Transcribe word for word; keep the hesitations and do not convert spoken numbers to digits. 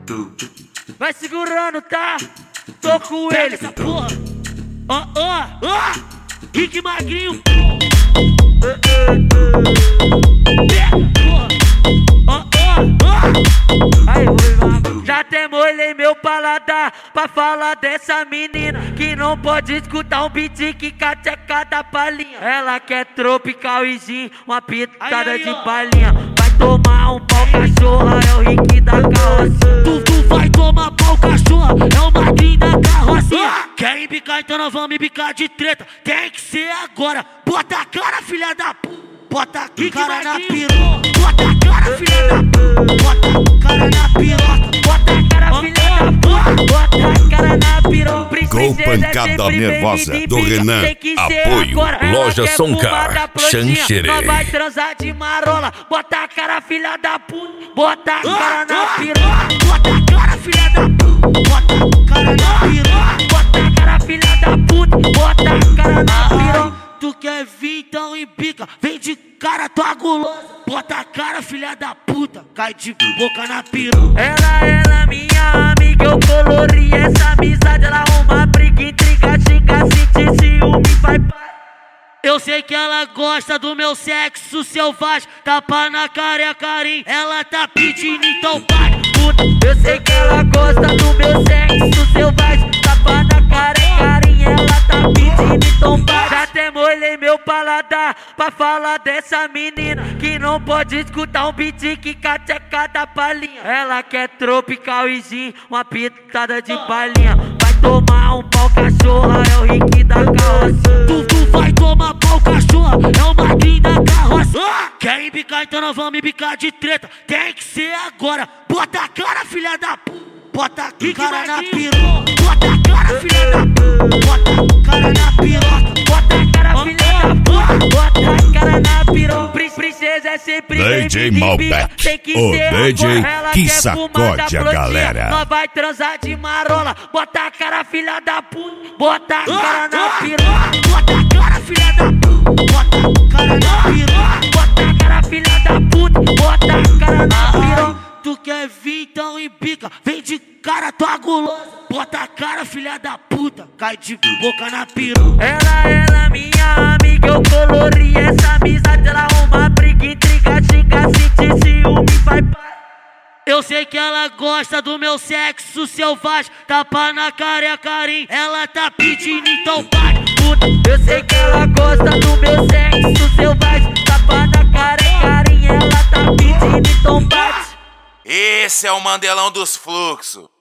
Vai segurando, tá? Tô com ele, essa porra. Ó, ó, ó. Rick Magrinho. Pega, porra. Ó, ó, ó. Aí, vou. Já até molhei meu paladar pra falar dessa menina que não pode escutar um beat que cateca da palhinha. Ela quer tropical e gin, uma pitada aí, aí, de palhinha. Vai tomar um pau, cachorra, é o Rick da carroça. Tu, tu vai tomar pau, cachorra, é o Magrinho da carrocinha. Ah! Quer embicar, então nós vamos embicar de treta. Tem que ser agora. Bota a cara, filha da puta. Bota a cara na piroca. Bota a cara, filha da puta. Bota a cara na piroca. Bota a cara, filha da puta. Bota a cara na piroca. Com pancada nervosa do Renan. Apoio Loja Soncar, Xanxerê. Nós vai transar de marola. Bota a cara, filha da puta. Bota a cara na piroca. Bota a cara, filha da puta. Bota a cara na piroca. Bota a cara, filha da puta. Bota a cara na piroca. Tu quer vir, então embica. Vem de cara, tua gulosa. Bota a cara, filha da puta. Cai de boca na piroca. Ela, ela, minha amiga, eu colori essa amizade. Ela arruma briga, intriga, xinga, sente ciúme, vai para. Eu sei que ela gosta do meu sexo selvagem. Tapa na cara é carinho. Ela tá pedindo, então vai. Eu sei que ela gosta do meu sexo selvagem. Tapa na cara é carinho. Ela tá pedindo, então vai. Já até molhei meu paladar pra falar dessa menina que não pode escutar um beat que cateca da palhinha. Ela quer tropical e gin, uma pitada de palhinha. Vai tomar um pau, cachorra, é o Rick da carroça. Tu, tu vai tomar pau, cachorra, é o Magrinho da carroça. Ah! Quer embicar, então nós vamos embicar de treta. Tem que ser agora. Bota a cara, filha da puta. Bota a cara na piroca. Bota a cara, filha da puta. Bota a cara na piroca. Bota a cara, filha da puta. Bota a cara na piroca. Princesa é sempre D J Malbec, tem que o ser D J agora. que sacode a galera. Nós vai transar de marola. Bota a cara, filha da puta. Bota a cara na piroca. Bota a cara, filha da puta. Bota a cara na piroca. Bota a cara, filha da puta. Bota a cara na piroca. Tu quer vir, então embica. Vem de cara, tua gulosa. Bota a cara, filha da puta. Cai de boca na piroca. Ela, ela, minha amiga, eu colori essa amizade. Ela arruma briga, intriga, xinga, sente ciúme, vai para. Eu sei que ela gosta do meu sexo selvagem. Tapa na cara é carinho. Ela tá pedindo, então vai. Eu sei que ela gosta do meu sexo selvagem. Tapa na cara é carinho. Ela tá pedindo, então bate. Esse é o Mandelão dos Fluxos.